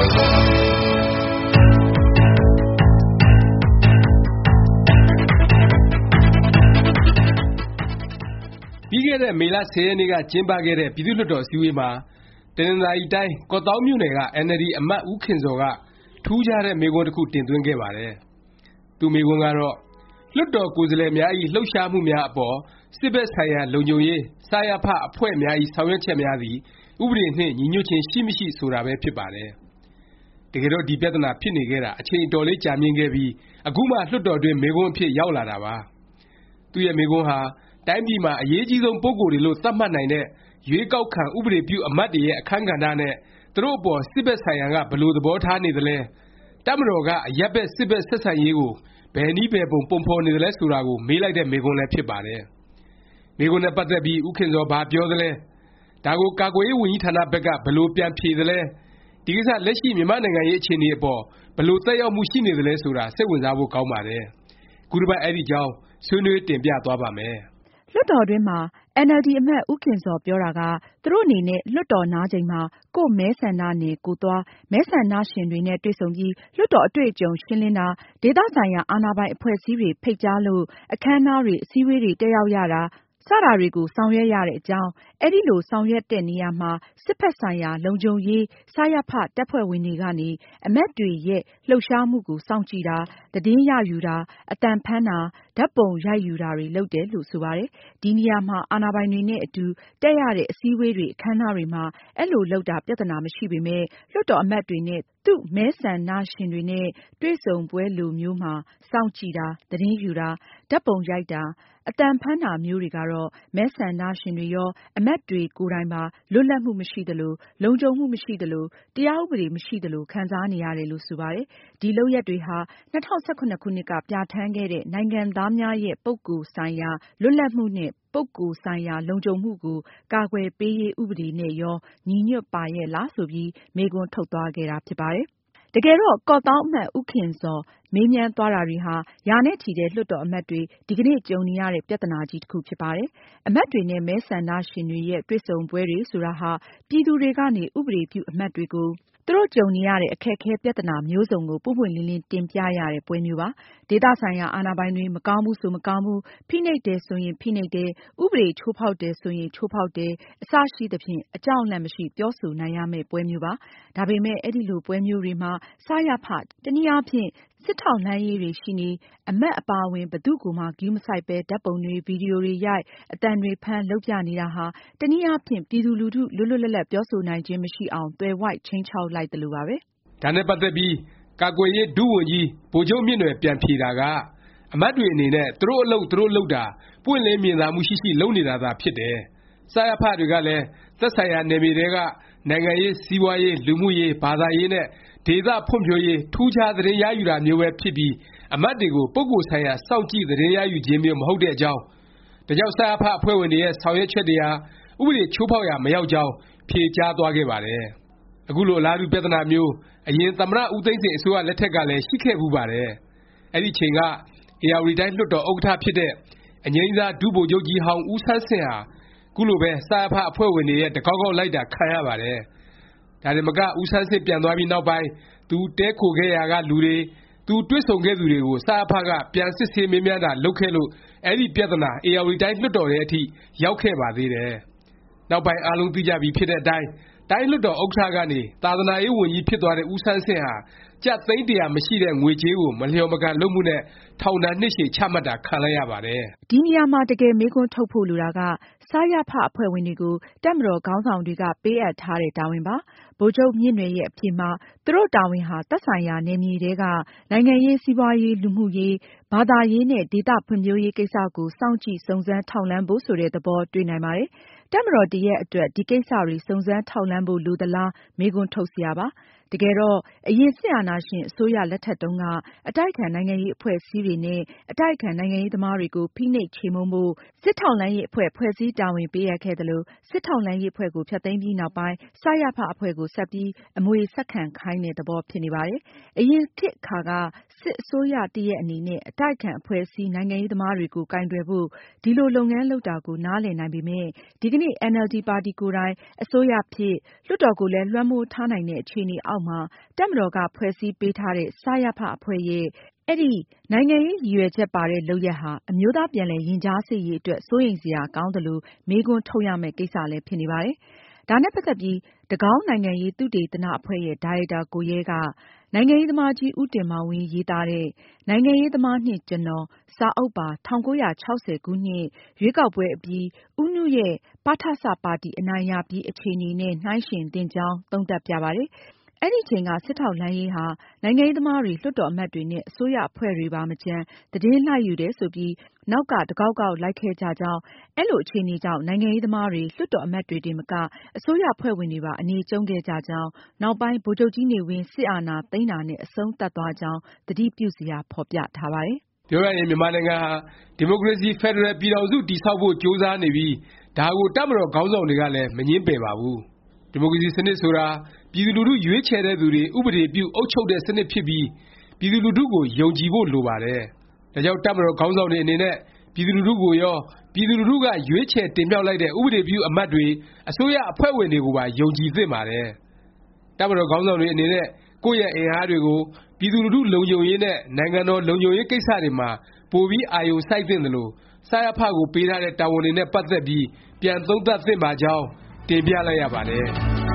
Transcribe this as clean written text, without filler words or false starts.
ပြီးခဲ့တဲ့မေလ 10 ရက်နေ့ကကျင်းပခဲ့တဲ့ပြည်သူ့လွှတ်တော်အစည်းအဝေးမှာတနင်္သာရီတိုင်းကော့သောင်းမြို့နယ်က NLD အမတ်ဦးခင်ဇော်ကထူးခြားတဲ့မေးခွန်းတစ်ခုတင်သွင်းခဲ့ပါတယ်။ သူ့မေးခွန်းကတော့လွှတ်တော်ကိုယ်စားလှယ်များ၏လှုပ်ရှားမှုများအပေါ်စစ်ဘက်ဆိုင်ရာလုံခြုံရေးစရဖအဖွဲ့များ၏ဆောင်ရွက်ချက်များသည်ဥပဒေနှင့်ညီညွတ်ခြင်းရှိမရှိ ဆိုတာပဲဖြစ်ပါတယ်။တကယ်တော့ဒီပြဿနာဖြစ်နေခဲ့တာအချိန်အတော်လေးကြာမြင့်ခဲ့ပြီးအခုမှလွှတ်တော်တွင်းမေးခွန်းအဖြစ်ရောက်လာတာပါ။သူ့ရဲ့မေးခွန်းဟာတိုင်းပြည်မှာအရေးအကြီးဆုံးပုဂ္ဂိုလ်တွေလို့သတ်မှတ်နိုင်တဲ့ရွေးကောက်ခံဥပဒေပြုအမတ်တွေရဲ့အခန်းကဏ္ဍနဲ့သူတို့အပေါ်စစ်ဘက်ဆိုင်ရာကဘယ်လိုသဘောထားနေသလဲတပ်မတော်ကအရပ်ဘက်စစ်ဘက်ဆက်ဆံရေးကိုဘယ်နည်းဘယ်ပုံပုံဖော်နေသလဲဆိုတာကိုမေးလိုက်တဲ့မေးခွန်းလည်းဖြစ်ပါတယ်။မေးခွန်းနဲ့ပတ်သက်ပြီးဦးခင်ဇော်ဘာပြောသလဲဒါကိုကာကွယ်ရေးဝန်ကြီးဌာနဘက်ကဘယ်လိုပြန်ဖြေသလဲဒီကိစ္စလက်ရှိမြန်မာနိုင်ငံရေးအခြေအနေအပေါ်ဘယ်လိုသက်ရောက်မှုရှိနေသလဲဆိုတာစိတ်ဝင်စားဖို့ကောင်းပါတယ်။ခုတစ်ပတ်အဲ့ဒီအကြောင်းဆွေးနွေးတင်ပြသွားပါ့မယ်။လွှတ်တော်တွင်းမှာ NLD အမတ်ဦးခင်ဇော်ပြောတာကသူတို့အနေနဲ့လွှတ်တော်နားချိန်မှာကိုယ့်မဲဆန္ဒနယ်ကိုသွားမဲဆန္ဒရှင်တွေနဲ့တွေ့ဆုံပြီးလွှတ်တော်အတွေ့အကြုံရှင်းလင်းတာဒေသဆိုင်ရာအာဏာပိုင်အဖွဲ့အစည်းတွေဖိတ်ကြားလို့အခန်းအနားတွေအစည်းအဝေးတွေတက်ရောက်ရတာစတာတွေကိုဆောင်ရွက်ရတဲ့အကြောင်းအဲဒီလိုဆောင်ရွက်တဲ့နေရာမှာစစ်ဘက်ဆိုင်ရာလုံခြုံရေးစရဖတပ်ဖွဲ့ဝင်တွေကနေအမတ်တွေရဲ့လှုပ်ရှားမှုကိုစောင့်ကြည့်တာသတင်းရယူတာအသံဖမ်းတာဓာတ်ပုံရိုက်ယူတာတွေလုပ်တယ်လို့ဆိုပါတယ်။ဒီနေရာမှာအာဏာပိုင်တွေနဲ့အတူတက်ရတဲ့အစည်းအဝေးတွေအခန်းအနားတွေမှာအဲ့လိုလုပ်တာပြဿနာမရှိပေမယ့်လွှတ်တော်အမတ်တွေနဲ့သူ့မဲဆန္ဒရှင်တွေနဲ့တွေ့ဆုံပွဲလိုမျိုးမှာစောင့်ကြည့်တာသတင်းယူတာဓာတ်ပုံရိုက်တာအသံဖမ်းတာမျိုးတွေကတော့မဲဆန္ဒရှင်တွေရောအမတ်တွေကိုယ်တိုင်ပါလွတ်လပ်မှုမရှိသလိုလုံခြုံမှုမရှိသလိုတရားဥပဒေမရှိသလိုခံစားနေရတယ်လို့ဆိုပါတယ်။ဒီလုပ်ရပ်တွေဟာ2017ခုနှစ်ကပြဋ္ဌာန်းခဲ့တဲ့နိုင်ငံသားများရဲ့ပုဂ္ဂိုလ်ဆိုင်ရာလွတ်လပ်မှုနဲ့ပုဂ္ဂိုလ်ဆိုင်ရာလုံခြုံမှုကိုကာကွယ်ပေးရေးဥပဒေနဲ့ရောညီညွတ်ပါရဲ့လားဆိုပြီးမေးခွန်းထုတ်သွားခဲ့တာဖြစ်ပါတယ်။တကယ်တော့ကော့သောင်းအမတ်ဦးခင်ဇော်မေးမြန်းသွားတာတွေဟာရာနဲ့ချီတဲ့လွှတ်တော်အမတ်တွေဒီကနေ့ကြုံနေရတဲ့ပြဿနာကြီးတစ်ခုဖြစ်ပါတယ်။အမတ်တွေနဲ့မဲဆန္ဒရှင်တွေရဲ့တွေ့ဆုံပွဲတွေဆိုတာဟာပြည်သူတွေကနေဥပဒေပြုအမတ်တွေကိုသူတို့ကြုံနေရတဲ့အခက်အခဲပြဿနာမျိုးစုံကိုပွင့်ပွင့်လင်းလင်းတင်ပြရတဲ့ပွဲမျိုးပါ။ဒေသဆိုင်ရာအာဏာပိုင်တွေမကောင်းဘူးဆိုမကောင်းဘူးဖိနှိပ်တယ်ဆိုရင်ဖိနှိပ်တယ်ဥပဒေချိုးဖေါက်တယ်ဆိုရင်ချိုးဖေါက်တယ်အစရှိသဖြင့်အကြောက်အလန့်မရှိပြောဆိုနိုင်ရမယ့်ပွဲမျိုးပါ။ဒါပေမဲ့အဲ့ဒီလိုပွဲမျိုးတွေမှာစရဖတနည်းအားဖြင့်စစ်ထောက်လှမ်းရေးတွေရှိနေအမတ်အပါအဝင်ဘယ်သူ့ကိုမှဂရုမစိုက်ပဲဓာတ်ပုံတွေဗီဒီယိုတွေရိုက်အသံတွေဖမ်းလုပ်ပြနေတာဟာတနည်းအားဖြင့်ပြည်သူလူထုလွတ်လွတ်လပ်လပ်ပြောဆိုနိုင်ခြင်းမရှိအောင်သွယ်ဝိုက်ခြိမ်းခြောက်လိုက်သလိုပါပဲ။ဒါနဲ့ပတ်သက်ပြီးကာကွယ်ရေးဒုဝန်ကြီးဗိုလ်ချုပ်မြင့်နွယ်ပြန်ဖြေတာကအမတ်တွေအနေနဲ့သူတို့အလုပ်သူတို့လုပ်တာပွင့်လင်းမြင်သာမှုရှိရှိလုပ်နေတာသာဖြစ်တယ်။စရဖတွေကလည်းသက်ဆိုင်ရာနယ်မြေထဲကနိုင်ငံရေးစီးပွားရေးလူမှုရေးဘာသာရေးနဲ့ဒေသဖွံ့ဖြိုးရေးထူးခြားသတင်းရယူတာမျိုးပဲဖြစ်ပြီးအမတ်တွေကိုပုဂ္ဂိုလ်ဆိုင်ရာစောင့်ကြည့်သတင်းရယူခြင်းမျိုးမဟုတ်တဲ့အကြောင်းဒါကြောင့်စရဖအဖွဲ့ဝင်တွေရဲ့ဆောင်ရွက်ချက်တွေဟာဥပဒေချိုးဖေါက်ရာမရောက်ကြောင်းဖြေကြားသွားခဲ့ပါတယ်။အခုလိုအလားတူပြဿနာမျိုးအရင်သမ္မတဦးသိန်းစိန်အစိုးရလက်ထက်ကလည်းရှိခဲ့ဖူးပါတယ်။အဲ့ဒီချိန်ကဧရာဝတီတိုင်းလွှတ်တော်ဥက္ကဋ္ဌဖြစ်တဲ့အငြိမ်းစားဒုဗိုလ်ချုပ်ကြီးဟောင်းဦးဆန်းဆင့်ဟာခုလိုပဲစရဖအဖွဲ့ဝင်တွေရဲ့တကောက်ကောက်လိုက်တာခံရပါတယ်။ဒါတင်မကဦးဆန်းဆင့်ပြန်သွားပြီးနောက်ပိုင်းသူတည်းခိုခဲ့ရာကလူတွေသူတွေ့ဆုံခဲ့သူတွေကိုစရဖကပြန်စစ်ဆေးမေးမြန်းတာလုပ်ခဲ့လို့အဲ့ဒီပြဿနာဧရာဝတီတိုင်းလွှတ်တော်ထဲအထိရောက်ခဲ့ပါသေးတယ်။နောက်ပိုင်းအားလုံးသိကြပြီဖြစ်တဲ့အတိုင်းတိုင်းလွှတ်တော်ဥက္ကဋ္ဌကနေသာသနာရေးဝန်ကြီးဖြစ်သွားတဲ့ဦးဆန်းဆင့်ဟာကျပ်သိန်း100မရှိတဲ့ငွေကြေးကိုမလျော်မကန်လုပ်မှုနဲ့ထောင်ဒဏ်နှစ်ရှည်ချမှတ်တာခံလိုက်ရပါတယ်။ဒီနေရာမှာတကယ်မေးခွန်းထုတ်ဖို့လိုတာကစရဖအဖွဲ့ဝင်တွေကိုတပ်မတော်ခေါင်းဆောင်တွေကပေးအပ်ထားတဲ့တာဝန်ပါ။ဗိုလ်ချုပ်မြင့်နွယ်ရဲ့အဖြေမှာသူတို့တာဝန်ဟာသက်ဆိုင်ရာနယ်မြေထဲကနိုင်ငံရေးစီးပွားရေးလူမှုရေးဘာသာရေးနဲ့ဒေသဖွံ့ဖြိုးရေးကိစ္စကိုစောင့်ကြည့်စုံစမ်းထောက်လှမ်းဖို့ဆိုတဲ့သဘောတွေ့နိုင်ပါတယ်။တပ်မတော်တစ်ရပ်အတွက်ဒီကိစ္စတွေစုံစမ်းထောက်လှမ်းဖို့လိုသလားမေးခွန်းထုတ်စရာပါ။တကယ်တော့အရင်စစ်အာဏာရှင်အစိုးရလက်ထက်တုန်းကအတိုက်အခံနိုင်ငံရေးအဖွဲ့အစည်းတွေနဲ့အတိုက်အခံနိုင်ငံရေးသမားတွေကိုဖိနှိပ်ချေမှုန်းဖို့စစ်ထောက်လှမ်းရေးအဖွဲ့ဖွဲ့စည်းတာဝန်ပေးအပ်ခဲ့သလိုစစ်ထောက်လှမ်းရေးအဖွဲ့ကိုဖျက်သိမ်းပြီးနောက်ပိုင်းစရဖအဖွဲ့ကိုဆက်ပြီးအမွေဆက်ခံခိုင်းတဲ့သဘောဖြစ်နေပါတယ်။အရင်ခေတ်အခါကစစ်အစိုးရတစ်ရပ်အနေနဲ့အတိုက်အခံအဖွဲ့အစည်းနိုင်ငံရေးသမားတွေကိုကိုင်တွယ်ဖို့ဒီလိုလုပ်ငန်းလုပ်တာကိုနားလည်နိုင်ပေမယ့်ဒီကနေ့ NLD ပါတီကိုယ်တိုင်အစိုးရဖြစ်လွှတ်တော်ကိုလည်းလွှမ်းမိုးထားနိုင်တဲ့အခြေအနေအောက်အောက်မှာ တပ်မတော်က ဖွဲ့စည်းပေးထားတဲ့ စရဖ အဖွဲ့ရဲ့ အဲဒီ နိုင်ငံရေး ရည်ရွယ်ချက်ပါတဲ့ လုပ်ရပ်ဟာ အမျိုးသားပြန်လည်ရင်ကြားစေ့ရေး အတွက် စိုးရိမ်စရာကောင်းသလို၊ မေးခွန်းထုတ်ရမယ့် ကိစ္စလည်း ဖြစ်နေပါတယ်။ ဒါနဲ့ ပတ်သက်ပြီး တကောင်းနိုင်ငံရေး သုတေသန အဖွဲ့ရဲ့ ဒါရိုက်တာ ကိုရဲက နိုင်ငံရေးသမားကြီး ဦးတင်မောင်ဝင်း ရေးသားတဲ့ နိုင်ငံရေးသမားနှင့် ကျွန်တော် စာအုပ်ပါ ၁၉၆၀ ခုနှစ် ရွေးကောက်ပွဲအပြီး ဦးနုရဲ့ ပထစ ပါတီ အနိုင်ရပြီး အခြေအနေနဲ့ နှိုင်းယှဉ်သင့်ကြောင်း သုံးသပ်ပြပါတယ်။ အဲဒီအချိန်က စစ်ထောက်လှမ်းရေးဟာ နိုင်ငံရေးသမားတွေ၊ လွှတ်တော် အမတ်တွေနဲ့ အစိုးရအဖွဲ့တွေပါမကျန် သတင်းလိုက်ယူတယ် ဆိုပြီး နောက်က တကောက်ကောက် လိုက်ခဲ့ကြကြောင်း၊ အဲလို အခြေအနေကြောင့် နိုင်ငံရေးသမားတွေ၊ လွှတ်တော် အမတ်တွေတင်မက အစိုးရအဖွဲ့ဝင်တွေပါ အနေကျုံ့ခဲ့ကြကြောင်း၊ နောက်ပိုင်း ဗိုလ်ချုပ်ကြီးနေဝင်း စစ်အာဏာသိမ်းတာနဲ့ အဆုံးသတ်သွားကြောင်း သတိပြုစရာ ဖော်ပြထားပါတယ်။ ပြောရရင် မြန်မာနိုင်ငံဟာ ဒီမိုကရေစီ ဖက်ဒရယ် ပြည်ထောင်စု တည်ဆောက်ဖို့ ကြိုးစားနေပြီး ဒါကို တပ်မတော်ခေါင်းဆောင်တွေကလည်း မငြင်းပယ်ပါဘူး။ ဒီမိုကရေစီ စနစ်ဆိုတာ ပြည်သူလူထု ရွေးချယ်တဲ့သူတွေ ဥပဒေပြု အုပ်ချုပ်တဲ့ စနစ်ဖြစ်ပြီး ပြည်သူလူထုကို ယုံကြည်ဖို့ လိုပါတယ်။ ဒါကြောင့် တပ်မတော်ခေါင်းဆောင်တွေ အနေနဲ့ ပြည်သူလူထုကိုရော၊ ပြည်သူလူထုက ရွေးချယ်တင်မြှောက်လိုက်တဲ့ ဥပဒေပြု အမတ်တွေ၊ အစိုးရအဖွဲ့ဝင်တွေကိုပါ ယုံကြည်သင့်ပါတယ်။ တပ်မတော်ခေါင်းဆောင်တွေ အနေနဲ့ ကိုယ့်ရဲ့အင်အားတွေကို ပြည်သူလူထု လုံခြုံရေးနဲ့ နိုင်ငံတော် လုံခြုံရေးကိစ္စတွေမှာ ပိုပြီး အာရုံစိုက်သင့်သလို၊ စရဖ ကိုပေးထားတဲ့ တာဝန်တွေနဲ့ ပတ်သက်ပြီး ပြန်သုံးသပ်သင့်ပါကြောင်း တင်ပြလိုက်ရပါတယ်